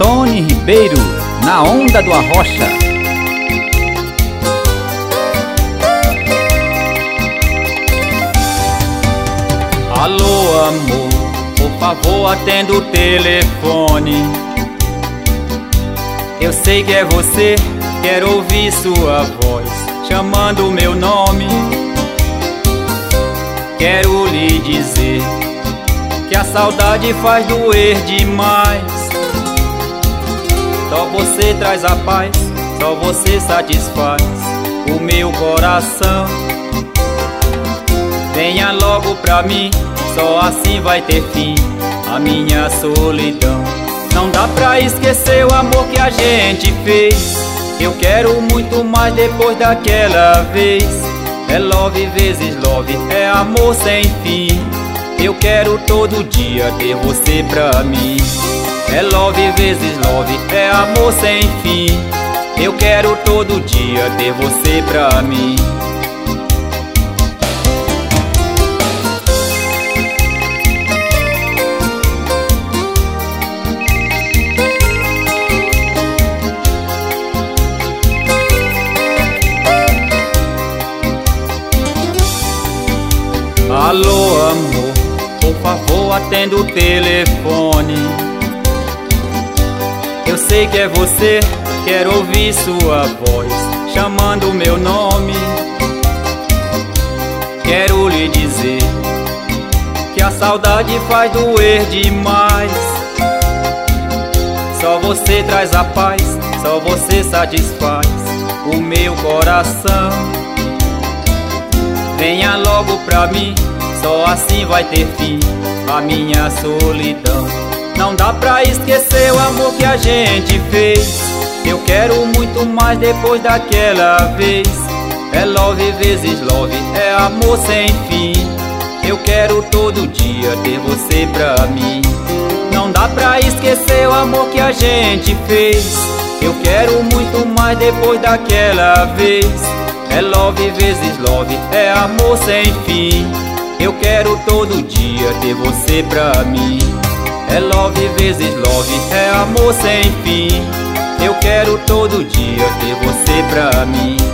Tony Ribeiro, na onda do Arrocha. Alô, amor, por favor atenda o telefone. Eu sei que é você, quero ouvir sua voz chamando o meu nome. Quero lhe dizer que a saudade faz doer demais. Só você traz a paz, só você satisfaz o meu coração. Venha logo pra mim, só assim vai ter fim a minha solidão. Não dá pra esquecer o amor que a gente fez. Eu quero muito mais depois daquela vez. É love vezes love, é amor sem fim. Eu quero todo dia ter você pra mim. É love vezes love, é amor sem fim. Eu quero todo dia ter você pra mim. Alô, amor, por favor atenda o telefone. Eu sei que é você, quero ouvir sua voz chamando o meu nome. Quero lhe dizer que a saudade faz doer demais. Só você traz a paz, só você satisfaz o meu coração. Venha logo pra mim, só assim vai ter fim a minha solidão. Não dá pra esquecer o amor que a gente fez. Eu quero muito mais depois daquela vez. É love vezes love, é amor sem fim. Eu quero todo dia ter você pra mim. Não dá pra esquecer o amor que a gente fez. Eu quero muito mais depois daquela vez. É love vezes love, é amor sem fim. Eu quero todo dia ter você pra mim. É love vezes love, é amor sem fim. Eu quero todo dia ter você pra mim.